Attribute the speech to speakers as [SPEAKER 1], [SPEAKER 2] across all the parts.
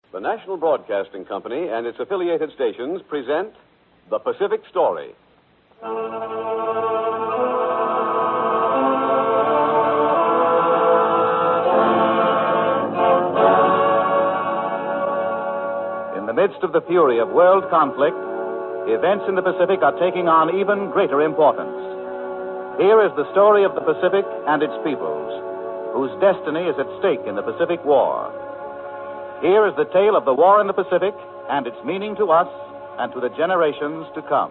[SPEAKER 1] The National Broadcasting Company and its affiliated stations present The Pacific Story. In the midst of the fury of world conflict, events in the Pacific are taking on even greater importance. Here is the story of the Pacific and its peoples, whose destiny is at stake in the Pacific War. Here is the tale of the war in the Pacific and its meaning to us and to the generations to come.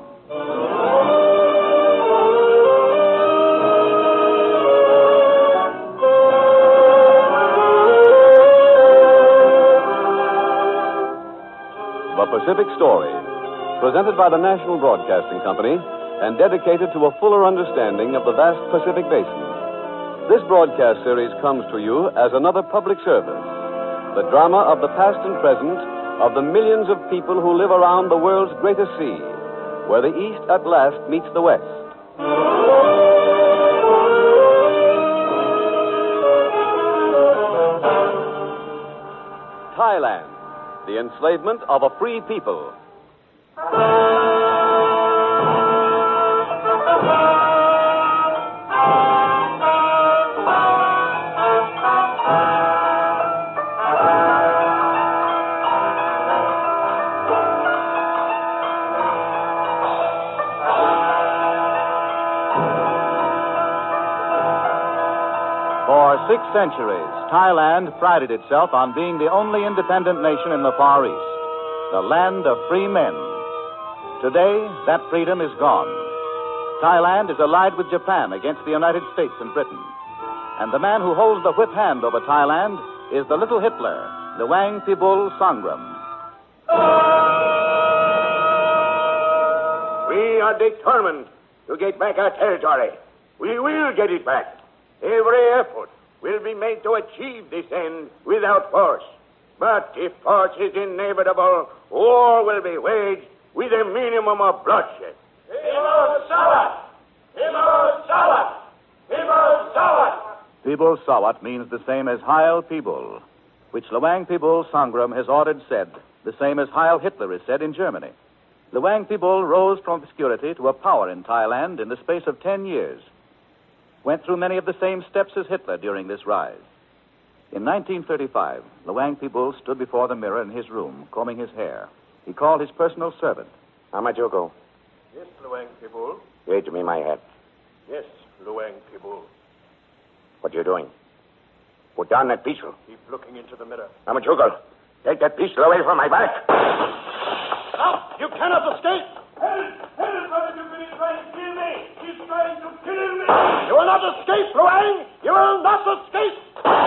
[SPEAKER 1] The Pacific Story, presented by the National Broadcasting Company and dedicated to a fuller understanding of the vast Pacific Basin. This broadcast series comes to you as another public service. The drama of the past and present of the millions of people who live around the world's greatest sea, where the East at last meets the West. Thailand, the enslavement of a free people. For 6 centuries, Thailand prided itself on being the only independent nation in the Far East, the land of free men. Today, that freedom is gone. Thailand is allied with Japan against the United States and Britain. And the man who holds the whip hand over Thailand is the little Hitler, Luang Pibul Sangram.
[SPEAKER 2] We are determined to get back our territory. We will get it back. Every effort will be made to achieve this end without force. But if force is inevitable, war will be waged with a minimum of bloodshed. Pibul Sawat! Pibul Sawat! Pibul Sawat!
[SPEAKER 3] Pibul Sawat means the same as Heil Pibul, which Luang Pibul Sangram has ordered said, the same as Heil Hitler is said in Germany. Luang Pibul rose from obscurity to a power in Thailand in the space of 10 years. Went through many of the same steps as Hitler during this rise. In 1935, Luang Pibul stood before the mirror in his room, combing his hair. He called his personal servant.
[SPEAKER 2] Amajugo.
[SPEAKER 4] Yes, Luang Pibul.
[SPEAKER 2] Give me my hat.
[SPEAKER 4] Yes, Luang Pibul.
[SPEAKER 2] What are you doing? Put down that pistol.
[SPEAKER 4] Keep looking into the mirror.
[SPEAKER 2] Amajugo, take that pistol away from my back.
[SPEAKER 4] Stop! You cannot escape!
[SPEAKER 2] Help, brother, you've been trying to kill me. He's trying to kill me.
[SPEAKER 4] You will not escape, Luang! You will not escape!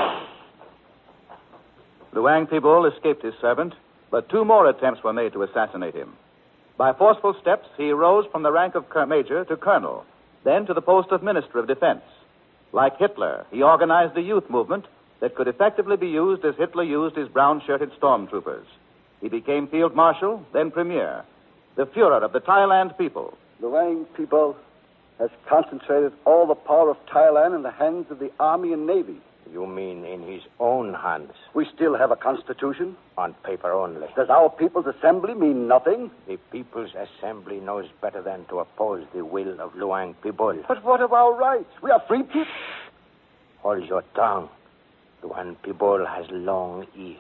[SPEAKER 3] Luang Pibul escaped his servant, but 2 more attempts were made to assassinate him. By forceful steps, he rose from the rank of major to colonel, then to the post of Minister of Defense. Like Hitler, he organized the youth movement that could effectively be used as Hitler used his brown-shirted stormtroopers. He became field marshal, then premier, the Führer of the Thailand people.
[SPEAKER 5] Luang Pibul has concentrated all the power of Thailand in the hands of the army and navy.
[SPEAKER 2] You mean in his own hands?
[SPEAKER 5] We still have a constitution.
[SPEAKER 2] On paper only.
[SPEAKER 5] Does our People's Assembly mean nothing?
[SPEAKER 2] The People's Assembly knows better than to oppose the will of Luang Pibul.
[SPEAKER 5] But what of our rights? We are free people.
[SPEAKER 2] Hold your tongue. Luang Pibul has long ears.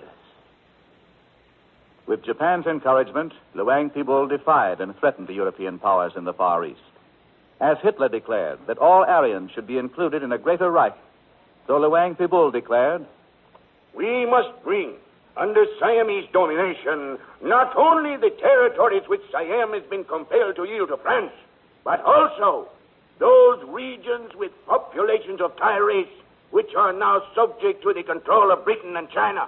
[SPEAKER 3] With Japan's encouragement, Luang Pibul defied and threatened the European powers in the Far East. As Hitler declared that all Aryans should be included in a greater Reich, so Luang Pibul declared,
[SPEAKER 2] We must bring under Siamese domination not only the territories which Siam has been compelled to yield to France, but also those regions with populations of Thai race which are now subject to the control of Britain and China.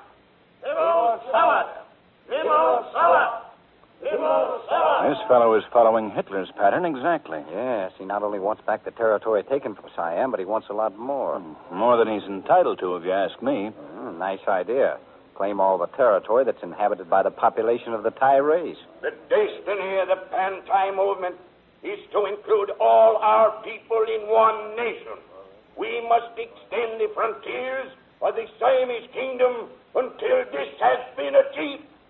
[SPEAKER 6] This fellow is following Hitler's pattern exactly.
[SPEAKER 7] Yes, he not only wants back the territory taken from Siam, but he wants a lot more.
[SPEAKER 6] More than he's entitled to, if you ask me.
[SPEAKER 7] Nice idea. Claim all the territory that's inhabited by the population of the Thai race.
[SPEAKER 2] The destiny of the Pan-Thai movement is to include all our people in one nation. We must extend the frontiers of the Siamese kingdom until this has been achieved.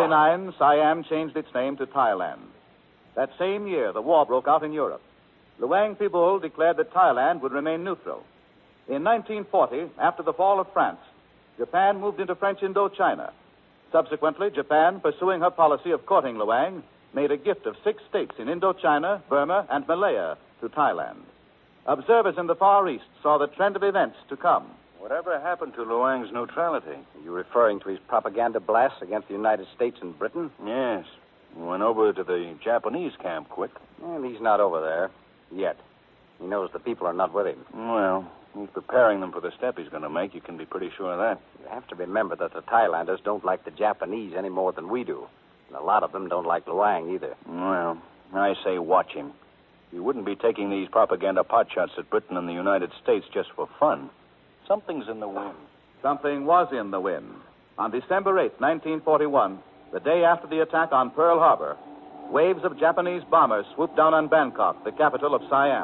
[SPEAKER 3] 1949, Siam changed its name to Thailand. That same year, the war broke out in Europe. Luang Pibul declared that Thailand would remain neutral. In 1940, after the fall of France, Japan moved into French Indochina. Subsequently, Japan, pursuing her policy of courting Luang, made a gift of 6 states in Indochina, Burma, and Malaya to Thailand. Observers in the Far East saw the trend of events to come.
[SPEAKER 6] Whatever happened to Luang's neutrality?
[SPEAKER 7] Are you referring to his propaganda blasts against the United States and Britain?
[SPEAKER 6] Yes. He went over to the Japanese camp quick.
[SPEAKER 7] Well, he's not over there. Yet. He knows the people are not with him.
[SPEAKER 6] Well, he's preparing them for the step he's going to make. You can be pretty sure of that.
[SPEAKER 7] You have to remember that the Thailanders don't like the Japanese any more than we do. And a lot of them don't like Luang either.
[SPEAKER 6] Well, I say watch him. He wouldn't be taking these propaganda potshots at Britain and the United States just for fun. Something's in the wind.
[SPEAKER 3] Something was in the wind. On December 8, 1941, the day after the attack on Pearl Harbor, waves of Japanese bombers swooped down on Bangkok, the capital of Siam.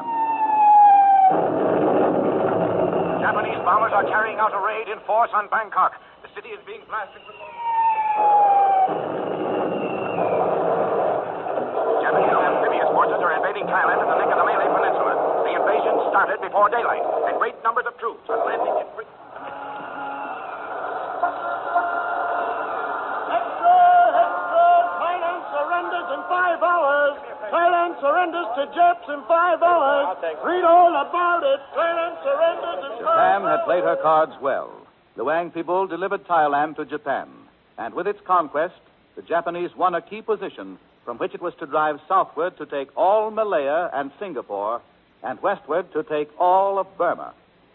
[SPEAKER 8] Japanese bombers are carrying out a raid in force on Bangkok. The city is being blasted with... Japanese amphibious forces are invading Thailand in the neck of the Malay Peninsula. The invasion started before daylight, and great numbers of troops are landing in...
[SPEAKER 4] Thailand surrenders in 5 hours. Thailand surrenders to Japs in 5 hours. Read all about it. Thailand surrenders in 5 hours.
[SPEAKER 3] Japan had played her cards well. Luang Pibul delivered Thailand to Japan. And with its conquest, the Japanese won a key position from which it was to drive southward to take all Malaya and Singapore, and westward to take all of Burma.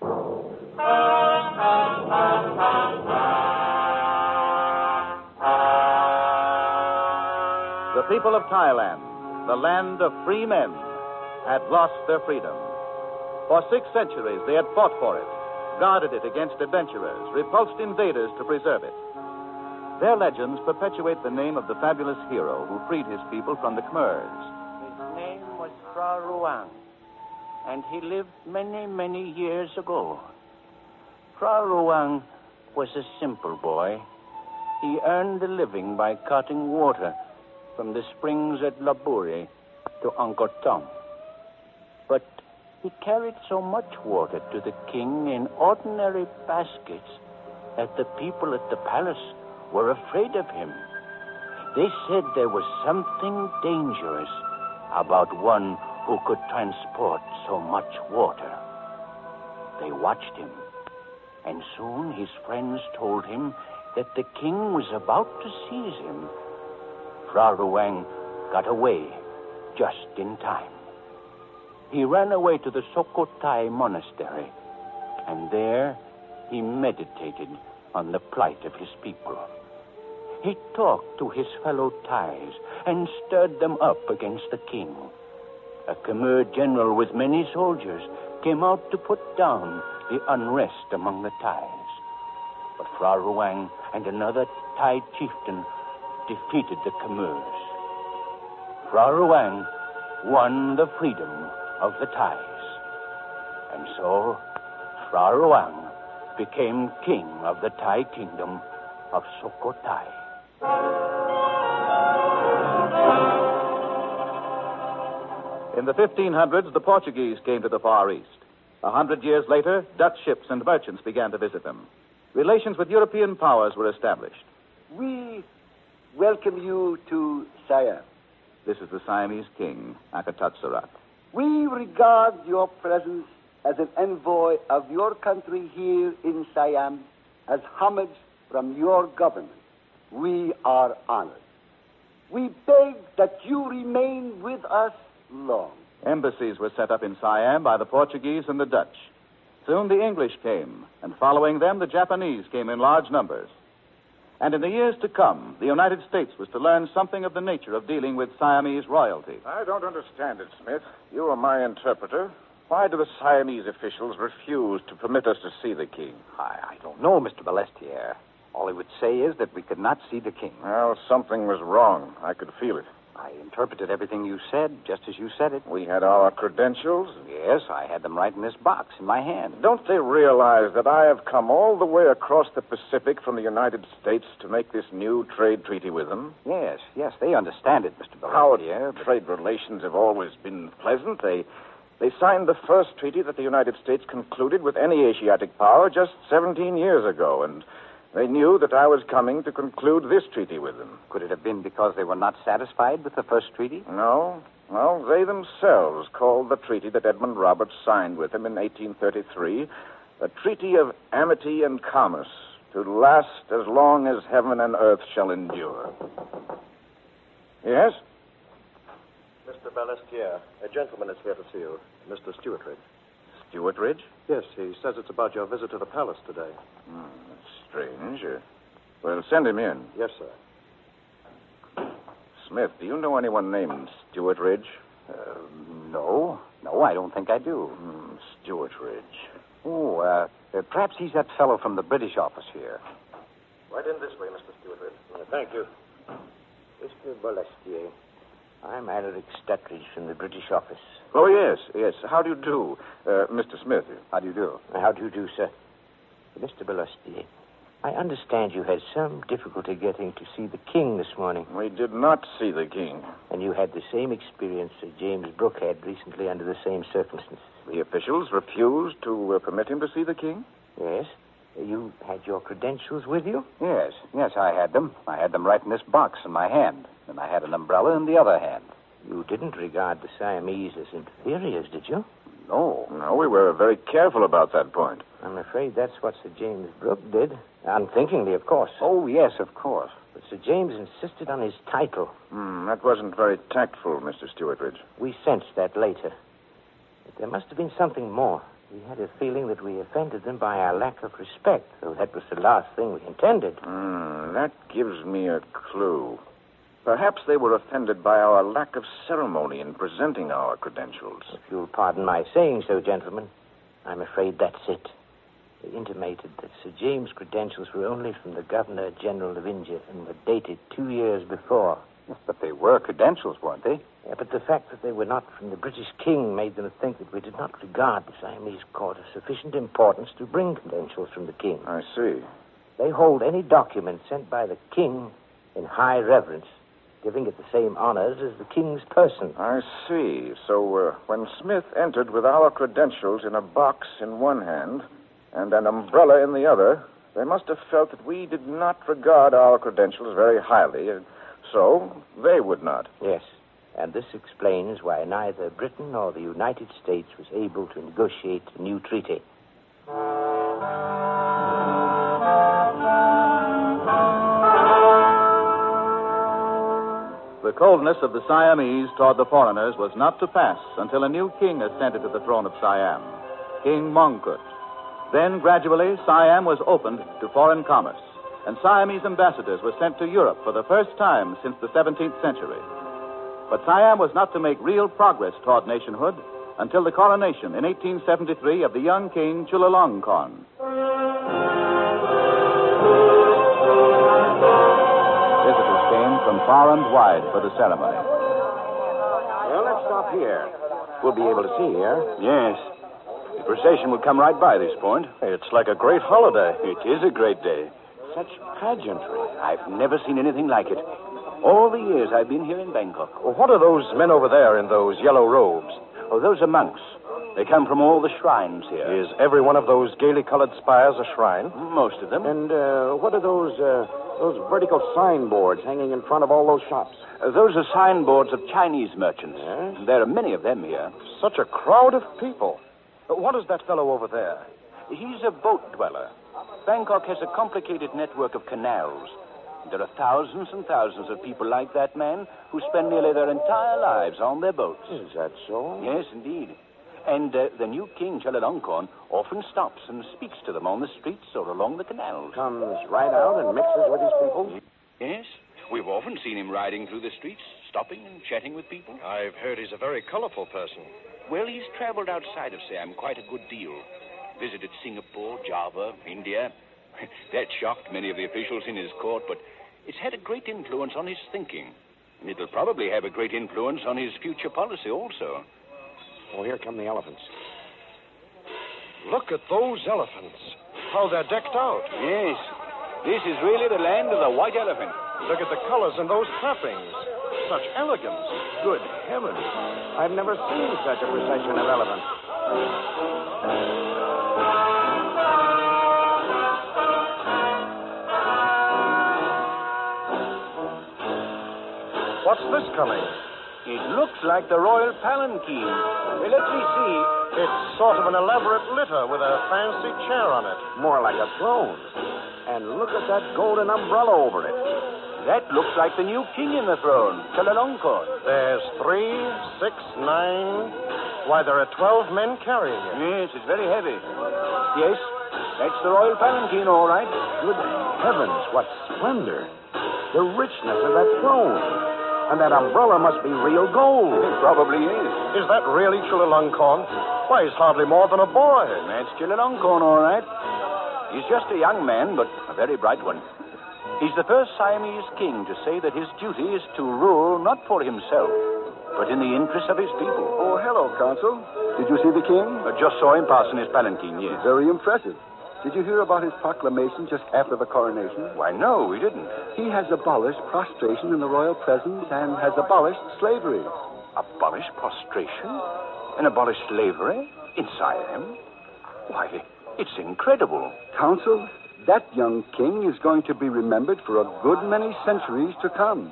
[SPEAKER 3] The people of Thailand, the land of free men, had lost their freedom. For 6 centuries, they had fought for it, guarded it against adventurers, repulsed invaders to preserve it. Their legends perpetuate the name of the fabulous hero who freed his people from the Khmers.
[SPEAKER 9] His name was Phra Ruang, and he lived many, many years ago. Phra Ruang was a simple boy. He earned a living by cutting water from the springs at Laburi to Angkor Thom. But he carried so much water to the king in ordinary baskets that the people at the palace were afraid of him. They said there was something dangerous about one who could transport so much water. They watched him, and soon his friends told him that the king was about to seize him. Phra Ruang got away just in time. He ran away to the Sukhothai monastery, and there he meditated on the plight of his people. He talked to his fellow Thais and stirred them up against the king. A Khmer general with many soldiers came out to put down the unrest among the Thais. But Phra Ruang and another Thai chieftain defeated the Khmers. Phra Ruang won the freedom of the Thais. And so, Phra Ruang became king of the Thai kingdom of Sukhothai.
[SPEAKER 3] In the 1500s, the Portuguese came to the Far East. 100 years later, Dutch ships and merchants began to visit them. Relations with European powers were established.
[SPEAKER 5] We welcome you to Siam.
[SPEAKER 3] This is the Siamese king, Akatatsurat.
[SPEAKER 5] We regard your presence as an envoy of your country here in Siam as homage from your government. We are honored. We beg that you remain with us long.
[SPEAKER 3] Embassies were set up in Siam by the Portuguese and the Dutch. Soon the English came, and following them, the Japanese came in large numbers. And in the years to come, the United States was to learn something of the nature of dealing with Siamese royalty.
[SPEAKER 10] I don't understand it, Smith. You are my interpreter. Why do the Siamese officials refuse to permit us to see the king?
[SPEAKER 7] I don't know, Mr. Balestier. All he would say is that we could not see the king.
[SPEAKER 10] Well, something was wrong. I could feel it.
[SPEAKER 7] I interpreted everything you said just as you said it.
[SPEAKER 10] We had our credentials.
[SPEAKER 7] Yes, I had them right in this box in my hand.
[SPEAKER 10] Don't they realize that I have come all the way across the Pacific from the United States to make this new trade treaty with them?
[SPEAKER 7] Yes, they understand it, Mr.
[SPEAKER 10] Our
[SPEAKER 7] Bellistier.
[SPEAKER 10] trade relations have always been pleasant. They signed the first treaty that the United States concluded with any Asiatic power just 17 years ago, and they knew that I was coming to conclude this treaty with them.
[SPEAKER 7] Could it have been because they were not satisfied with the first treaty?
[SPEAKER 10] No. Well, they themselves called the treaty that Edmund Roberts signed with them in 1833 a treaty of amity and commerce to last as long as heaven and earth shall endure. Yes?
[SPEAKER 11] Mr. Balestier, a gentleman is here to see you, Mr. Stewartridge.
[SPEAKER 10] Stewartridge?
[SPEAKER 11] Yes, he says it's about your visit to the palace today.
[SPEAKER 10] That's strange. Well, send him in.
[SPEAKER 11] Yes, sir.
[SPEAKER 10] Smith, do you know anyone named Stewartridge?
[SPEAKER 7] No, I don't think I do.
[SPEAKER 10] Stewartridge.
[SPEAKER 7] Oh, perhaps he's that fellow from the British office here.
[SPEAKER 11] Right in this way, Mr. Stewartridge. Thank you.
[SPEAKER 9] Mr. Balestier, I'm Alaric Stuttridge from the British office.
[SPEAKER 10] Oh, yes. How do you do? Mr. Smith.
[SPEAKER 7] How do you do?
[SPEAKER 9] How do you do, sir? Mr. Balestier, I understand you had some difficulty getting to see the king this morning.
[SPEAKER 10] We did not see the king.
[SPEAKER 9] And you had the same experience Sir James Brooke had recently under the same circumstances.
[SPEAKER 10] The officials refused to permit him to see the king?
[SPEAKER 9] Yes. You had your credentials with you?
[SPEAKER 7] Yes, I had them. I had them right in this box in my hand. And I had an umbrella in the other hand.
[SPEAKER 9] You didn't regard the Siamese as inferiors, did you?
[SPEAKER 10] No, we were very careful about that point.
[SPEAKER 9] I'm afraid that's what Sir James Brooke did. Unthinkingly, of course.
[SPEAKER 7] Oh, yes, of course.
[SPEAKER 9] But Sir James insisted on his title.
[SPEAKER 10] That wasn't very tactful, Mr. Stewartridge.
[SPEAKER 9] We sensed that later. But there must have been something more. We had a feeling that we offended them by our lack of respect, though that was the last thing we intended.
[SPEAKER 10] That gives me a clue. Perhaps they were offended by our lack of ceremony in presenting our credentials.
[SPEAKER 9] If you'll pardon my saying so, gentlemen, I'm afraid that's it. They intimated that Sir James' credentials were only from the Governor-General of India and were dated 2 years before.
[SPEAKER 7] Yes, but they were credentials, weren't they?
[SPEAKER 9] Yeah, but the fact that they were not from the British king made them think that we did not regard the Siamese court of sufficient importance to bring credentials from the king.
[SPEAKER 10] I see.
[SPEAKER 9] They hold any document sent by the king in high reverence, giving it the same honors as the king's person.
[SPEAKER 10] I see. So when Smith entered with our credentials in a box in one hand and an umbrella in the other, they must have felt that we did not regard our credentials very highly, and so they would not.
[SPEAKER 9] Yes, and this explains why neither Britain nor the United States was able to negotiate a new treaty.
[SPEAKER 3] The coldness of the Siamese toward the foreigners was not to pass until a new king ascended to the throne of Siam, King Mongkut. Then, gradually, Siam was opened to foreign commerce, and Siamese ambassadors were sent to Europe for the first time since the 17th century. But Siam was not to make real progress toward nationhood until the coronation in 1873 of the young king Chulalongkorn. Visitors came from far and wide for the ceremony.
[SPEAKER 8] Well, let's stop here. We'll be able to see here.
[SPEAKER 6] Yes. The procession will come right by this point.
[SPEAKER 11] It's like a great holiday.
[SPEAKER 6] It is a great day.
[SPEAKER 8] Such pageantry.
[SPEAKER 6] I've never seen anything like it. All the years I've been here in Bangkok.
[SPEAKER 11] Well, what are those men over there in those yellow robes?
[SPEAKER 6] Oh, those are monks. They come from all the shrines here.
[SPEAKER 11] Is every one of those gaily colored spires a shrine?
[SPEAKER 6] Most of them.
[SPEAKER 8] And what are those vertical signboards hanging in front of all those shops?
[SPEAKER 6] Those are signboards of Chinese merchants.
[SPEAKER 8] Yes?
[SPEAKER 6] There are many of them here.
[SPEAKER 11] Such a crowd of people. What is that fellow over there?
[SPEAKER 6] He's a boat dweller. Bangkok has a complicated network of canals. There are thousands and thousands of people like that man who spend nearly their entire lives on their boats.
[SPEAKER 8] Is that so?
[SPEAKER 6] Yes, indeed. And the new king, Chulalongkorn, often stops and speaks to them on the streets or along the canals.
[SPEAKER 8] Comes right out and mixes with his people?
[SPEAKER 6] Yes. We've often seen him riding through the streets, stopping and chatting with people.
[SPEAKER 11] I've heard he's a very colorful person.
[SPEAKER 6] Well, he's traveled outside of Siam quite a good deal. Visited Singapore, Java, India. That shocked many of the officials in his court, but it's had a great influence on his thinking. And it'll probably have a great influence on his future policy also.
[SPEAKER 11] Oh, here come the elephants. Look at those elephants. How they're decked out.
[SPEAKER 6] Yes. This is really the land of the white elephant.
[SPEAKER 11] Look at the colors in those trappings. Such elegance. Good heavens. I've never seen such a procession of elephants. What's this coming?
[SPEAKER 9] It looks like the royal palanquin. Let me see.
[SPEAKER 11] It's sort of an elaborate litter with a fancy chair on it. More like a throne. And look at that golden umbrella over it.
[SPEAKER 9] That looks like the new king in the throne, Chulalongkorn.
[SPEAKER 11] There's 3, 6, 9. Why, there are 12 men carrying it.
[SPEAKER 9] Yes, it's very heavy. Yes, that's the royal palanquin, all right.
[SPEAKER 11] Good heavens, what splendor. The richness of that throne. And that umbrella must be real gold.
[SPEAKER 9] It probably is.
[SPEAKER 11] Is that really Chulalongkorn? Why, he's hardly more than a boy.
[SPEAKER 9] That's Chulalongkorn, all right. He's just a young man, but a very bright one. He's the first Siamese king to say that his duty is to rule not for himself, but in the interest of his people.
[SPEAKER 5] Oh, hello, Consul. Did you see the king?
[SPEAKER 9] I just saw him passing his palanquin, yes.
[SPEAKER 5] Very impressive. Did you hear about his proclamation just after the coronation?
[SPEAKER 9] Why, no, we didn't.
[SPEAKER 5] He has abolished prostration in the royal presence and has abolished slavery.
[SPEAKER 9] Abolish prostration? And abolish slavery? In Siam? Why, it's incredible.
[SPEAKER 5] Consul, that young king is going to be remembered for a good many centuries to come.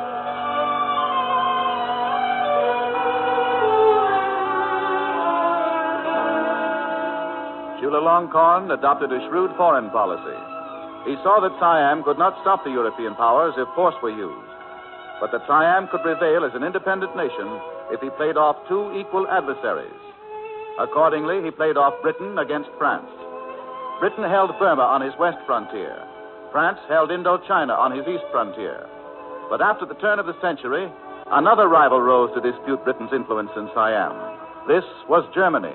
[SPEAKER 3] Chulalongkorn adopted a shrewd foreign policy. He saw that Siam could not stop the European powers if force were used, but that Siam could prevail as an independent nation if he played off two equal adversaries. Accordingly, he played off Britain against France. Britain held Burma on his west frontier. France held Indochina on his east frontier. But after the turn of the century, another rival rose to dispute Britain's influence in Siam. This was Germany.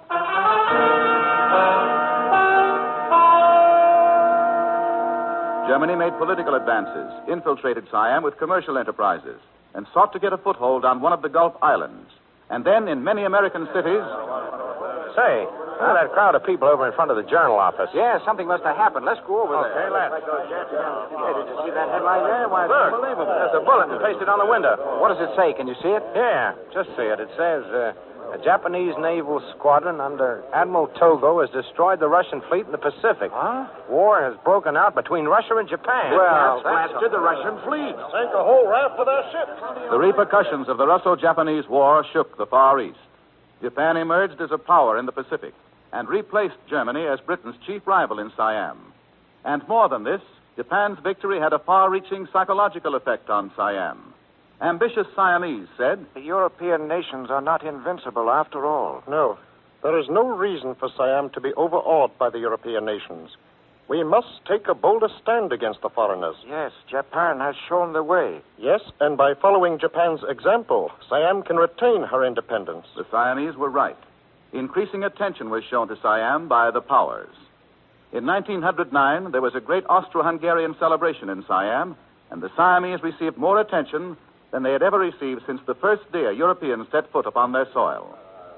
[SPEAKER 3] Germany made political advances, infiltrated Siam with commercial enterprises, and sought to get a foothold on one of the Gulf islands. And then, in many American cities...
[SPEAKER 11] Say, look at that crowd of people over in front of the Journal office.
[SPEAKER 7] Yeah, something must have happened. Let's go over there.
[SPEAKER 11] Okay, let's.
[SPEAKER 7] Hey, did you see that headline there? Why, it's
[SPEAKER 11] Look,
[SPEAKER 7] unbelievable.
[SPEAKER 11] there's a bulletin pasted on the window.
[SPEAKER 7] What does it say? Can you see it?
[SPEAKER 11] Yeah, just see it. It says, a Japanese naval squadron under Admiral Togo has destroyed the Russian fleet in the Pacific.
[SPEAKER 7] Huh?
[SPEAKER 11] War has broken out between Russia and Japan.
[SPEAKER 7] Well,
[SPEAKER 11] blasted the Russian fleet.
[SPEAKER 4] Sank a whole raft of their ships.
[SPEAKER 3] The repercussions of the Russo-Japanese War shook the Far East. Japan emerged as a power in the Pacific and replaced Germany as Britain's chief rival in Siam. And more than this, Japan's victory had a far-reaching psychological effect on Siam. Ambitious Siamese said,
[SPEAKER 11] The European nations are not invincible after all.
[SPEAKER 4] No, there is no reason for Siam to be overawed by the European nations. We must take a bolder stand against the foreigners.
[SPEAKER 11] Yes, Japan has shown the way.
[SPEAKER 4] Yes, and by following Japan's example, Siam can retain her independence.
[SPEAKER 3] the Siamese were right. Increasing attention was shown to Siam by the powers. In 1909, there was a great Austro-Hungarian celebration in Siam, and the Siamese received more attention than they had ever received since the first day Europeans set foot upon their soil.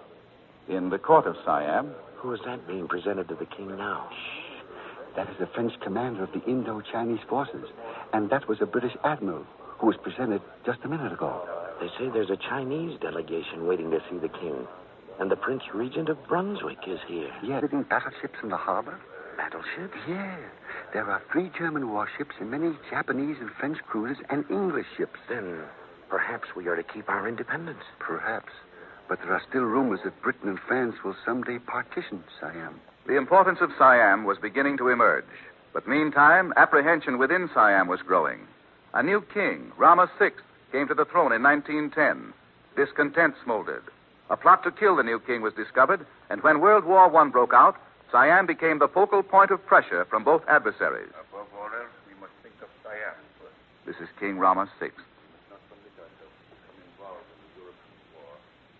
[SPEAKER 3] In the court of Siam...
[SPEAKER 11] Who is that being presented to the king now?
[SPEAKER 5] That is the French commander of the Indo-Chinese forces. And that was a British admiral who was presented just a minute ago.
[SPEAKER 11] They say there's a Chinese delegation waiting to see the king. And the Prince Regent of Brunswick is here.
[SPEAKER 5] Yeah, sitting battleships in the harbor.
[SPEAKER 11] Battleships?
[SPEAKER 5] Yeah. There are 3 German warships and many Japanese and French cruisers and English ships.
[SPEAKER 11] Then perhaps we are to keep our independence.
[SPEAKER 5] Perhaps. But there are still rumors that Britain and France will someday partition Siam.
[SPEAKER 3] The importance of Siam was beginning to emerge. But meantime, apprehension within Siam was growing. A new king, Rama VI, came to the throne in 1910. Discontent smoldered. A plot to kill the new king was discovered, and when World War I broke out, Siam became the focal point of pressure from both adversaries.
[SPEAKER 10] Above all else, we must think of Siam first.
[SPEAKER 3] This is King Rama VI.
[SPEAKER 10] Not permit ourselves to become involved in the European war.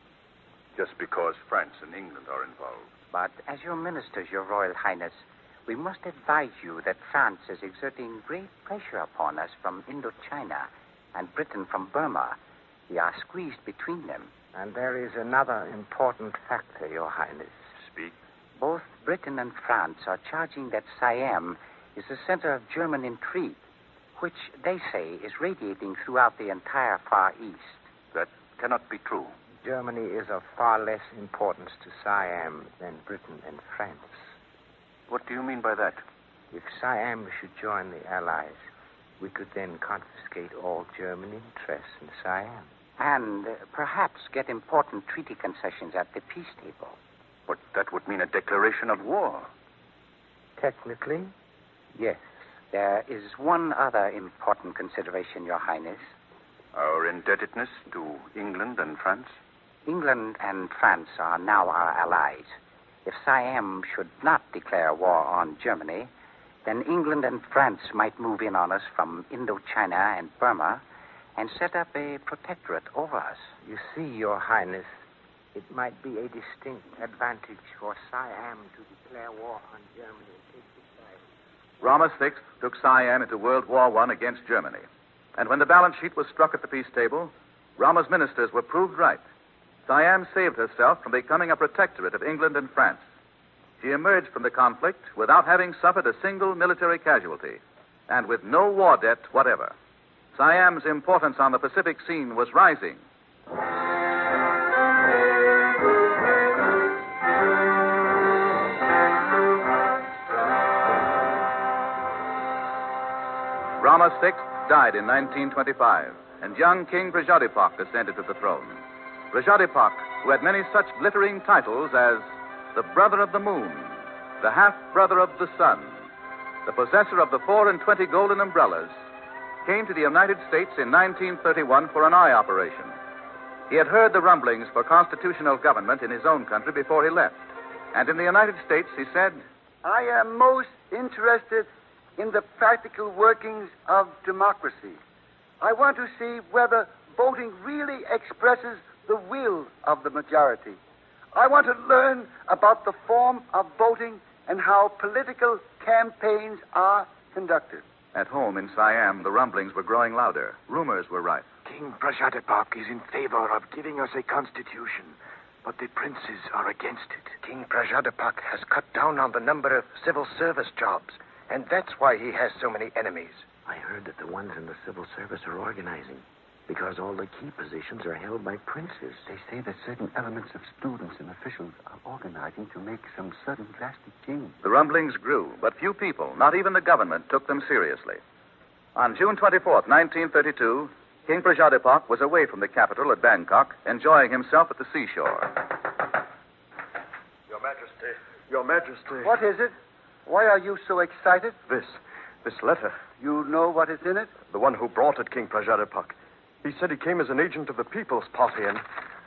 [SPEAKER 10] Just because France and England are involved.
[SPEAKER 12] But as your ministers, your Royal Highness, we must advise you that France is exerting great pressure upon us from Indochina and Britain from Burma. We are squeezed between them.
[SPEAKER 13] And there is another important factor, Your Highness.
[SPEAKER 6] Speak.
[SPEAKER 12] Both Britain and France are charging that Siam is the center of German intrigue, which they say is radiating throughout the entire Far East.
[SPEAKER 6] That cannot be true.
[SPEAKER 13] Germany is of far less importance to Siam than Britain and France.
[SPEAKER 6] What do you mean by that?
[SPEAKER 13] If Siam should join the Allies, we could then confiscate all German interests in Siam.
[SPEAKER 12] And perhaps get important treaty concessions at the peace table.
[SPEAKER 6] But that would mean a declaration of war.
[SPEAKER 13] Technically, yes.
[SPEAKER 12] There is one other important consideration, Your Highness.
[SPEAKER 6] Our indebtedness to England and France?
[SPEAKER 12] England and France are now our allies. If Siam should not declare war on Germany, then England and France might move in on us from Indochina and Burma and set up a protectorate over us.
[SPEAKER 13] You see, Your Highness, it might be a distinct advantage for Siam to declare war on Germany and take the side.
[SPEAKER 3] Rama VI took Siam into World War I against Germany. And when the balance sheet was struck at the peace table, Rama's ministers were proved right. Siam saved herself from becoming a protectorate of England and France. She emerged from the conflict without having suffered a single military casualty and with no war debt whatever. Siam's importance on the Pacific scene was rising. Rama VI died in 1925, and young King Prajadipok ascended to the throne. Prajadipok, who had many such glittering titles as the brother of the moon, the half-brother of the sun, the possessor of the 24 golden umbrellas, came to the United States in 1931 for an eye operation. He had heard the rumblings for constitutional government in his own country before he left. And in the United States, he said,
[SPEAKER 5] I am most interested in the practical workings of democracy. I want to see whether voting really expresses the will of the majority. I want to learn about the form of voting and how political campaigns are conducted.
[SPEAKER 3] At home in Siam, the rumblings were growing louder. Rumors were rife.
[SPEAKER 14] King Prajadipok is in favor of giving us a constitution, but the princes are against it.
[SPEAKER 15] King Prajadipok has cut down on the number of civil service jobs, and that's why he has so many enemies.
[SPEAKER 14] I heard that the ones in the civil service are organizing, because all the key positions are held by princes.
[SPEAKER 16] They say that certain elements of students and officials are organizing to make some sudden drastic change.
[SPEAKER 3] The rumblings grew, but few people, not even the government, took them seriously. On June 24th, 1932, King Prajadipok was away from the capital at Bangkok, enjoying himself at the seashore.
[SPEAKER 11] Your Majesty. Your Majesty.
[SPEAKER 5] What is it? Why are you so excited?
[SPEAKER 11] This letter.
[SPEAKER 5] You know what is in it?
[SPEAKER 11] The one who brought it, King Prajadipok. He said he came as an agent of the People's Party and...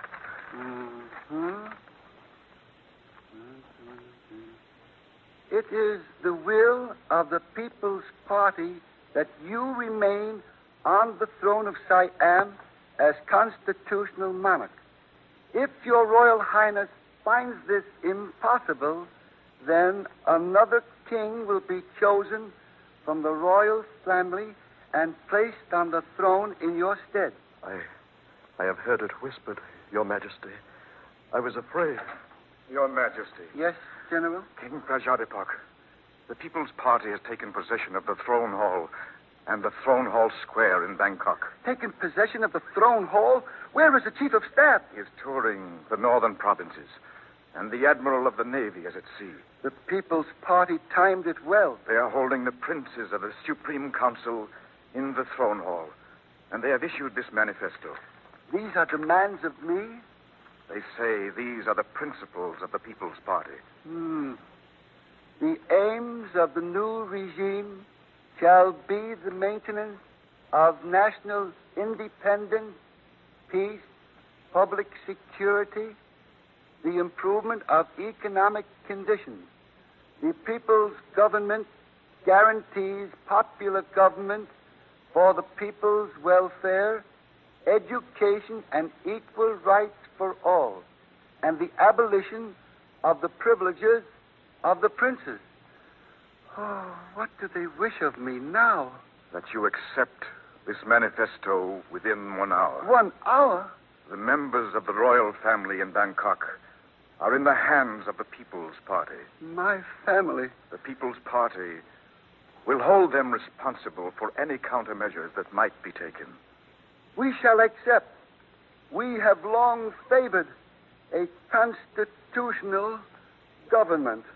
[SPEAKER 5] It is the will of the People's Party that you remain on the throne of Siam as constitutional monarch. If your Royal Highness finds this impossible, then another king will be chosen from the royal family and placed on the throne in your stead.
[SPEAKER 11] I have heard it whispered, Your Majesty. I was afraid.
[SPEAKER 10] Your Majesty.
[SPEAKER 5] Yes, General?
[SPEAKER 10] King Prajadipok, the People's Party has taken possession of the Throne Hall and the Throne Hall Square in Bangkok.
[SPEAKER 5] Taken possession of the Throne Hall? Where is the Chief of Staff?
[SPEAKER 10] He is touring the northern provinces, and the Admiral of the Navy is at sea.
[SPEAKER 5] The People's Party timed it well.
[SPEAKER 10] They are holding the princes of the Supreme Council in the Throne Hall, and they have issued this manifesto.
[SPEAKER 5] These are demands of me?
[SPEAKER 10] They say these are the principles of the People's Party.
[SPEAKER 5] The aims of the new regime shall be the maintenance of national independence, peace, public security, the improvement of economic conditions. The people's government guarantees popular government for the people's welfare, education, and equal rights for all, and the abolition of the privileges of the princes. Oh, what do they wish of me now?
[SPEAKER 10] That you accept this manifesto within 1 hour.
[SPEAKER 5] 1 hour?
[SPEAKER 10] The members of the royal family in Bangkok are in the hands of the People's Party.
[SPEAKER 5] My family.
[SPEAKER 10] The People's Party will hold them responsible for any countermeasures that might be taken.
[SPEAKER 5] We shall accept. We have long favored a constitutional government.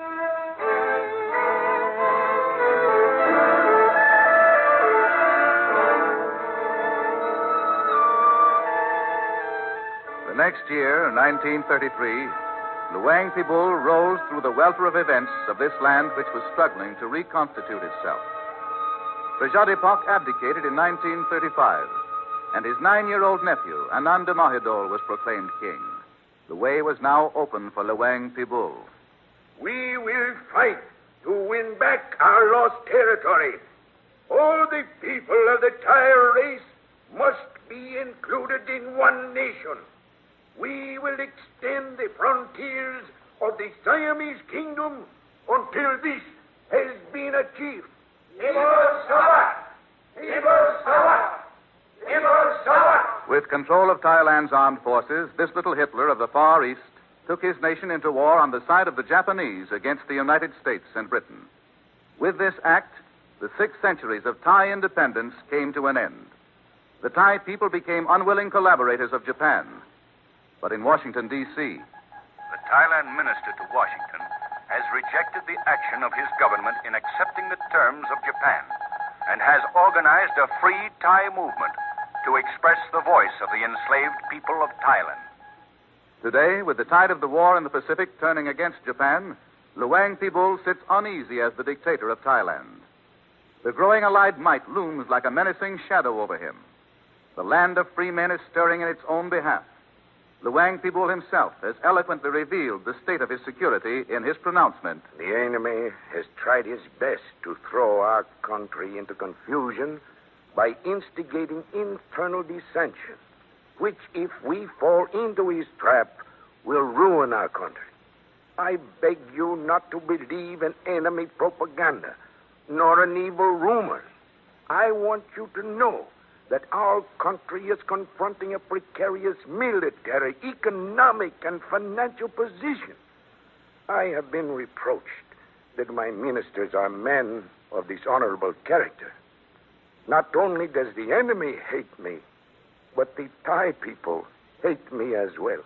[SPEAKER 3] The next year, 1933, Luang Pibul rose through the welter of events of this land which was struggling to reconstitute itself. Prajadeepak abdicated in 1935, and his 9-year-old nephew, Ananda Mahidol, was proclaimed king. The way was now open for Luang Pibul.
[SPEAKER 2] We will fight to win back our lost territory. All the people of the Thai race must be included in one nation. We will extend the frontiers of the Siamese kingdom until this has been achieved.
[SPEAKER 3] With control of Thailand's armed forces, this little Hitler of the Far East took his nation into war on the side of the Japanese against the United States and Britain. With this act, the 6 centuries of Thai independence came to an end. The Thai people became unwilling collaborators of Japan. But in Washington, D.C.,
[SPEAKER 6] the Thailand minister to Washington has rejected the action of his government in accepting the terms of Japan and has organized a free Thai movement to express the voice of the enslaved people of Thailand.
[SPEAKER 3] today, with the tide of the war in the Pacific turning against Japan, Luang Pibul sits uneasy as the dictator of Thailand. The growing Allied might looms like a menacing shadow over him. The land of free men is stirring in its own behalf. Luang Pibul himself has eloquently revealed the state of his security in his pronouncement.
[SPEAKER 2] The enemy has tried his best to throw our country into confusion by instigating internal dissension, which, if we fall into his trap, will ruin our country. I beg you not to believe in enemy propaganda, nor in evil rumors. I want you to know that our country is confronting a precarious military, economic, and financial position. I have been reproached that my ministers are men of dishonorable character. Not only does the enemy hate me, but the Thai people hate me as well.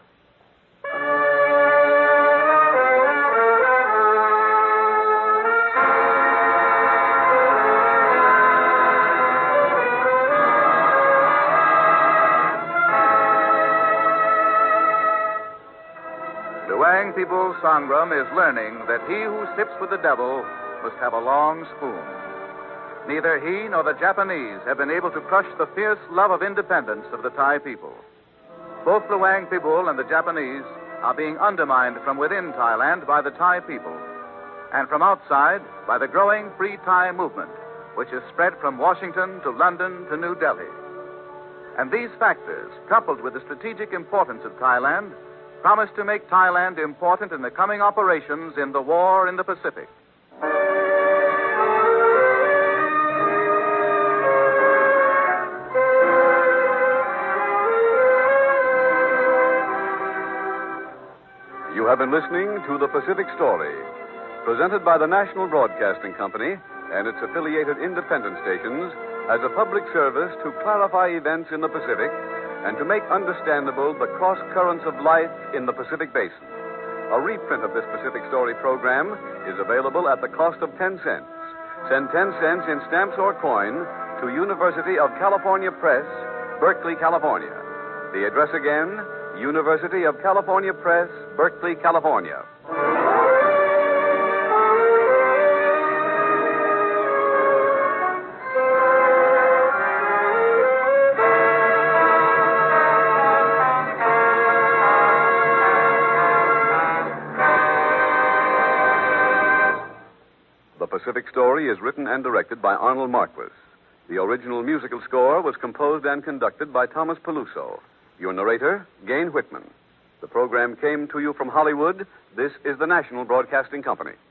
[SPEAKER 3] Luang Pibul Sangram is learning that he who sips with the devil must have a long spoon. Neither he nor the Japanese have been able to crush the fierce love of independence of the Thai people. Both Luang Pibul and the Japanese are being undermined from within Thailand by the Thai people, and from outside by the growing Free Thai movement, which has spread from Washington to London to New Delhi. And these factors, coupled with the strategic importance of Thailand, promise to make Thailand important in the coming operations in the war in the Pacific.
[SPEAKER 17] You have been listening to The Pacific Story, presented by the National Broadcasting Company and its affiliated independent stations as a public service to clarify events in the Pacific and to make understandable the cross currents of life in the Pacific Basin. A reprint of this Pacific Story program is available at the cost of 10 cents. Send 10 cents in stamps or coin to University of California Press, Berkeley, California. The address again, University of California Press, Berkeley, California. The Pacific Story is written and directed by Arnold Marquis. The original musical score was composed and conducted by Thomas Peluso. Your narrator, Gain Whitman. The program came to you from Hollywood. This is the National Broadcasting Company.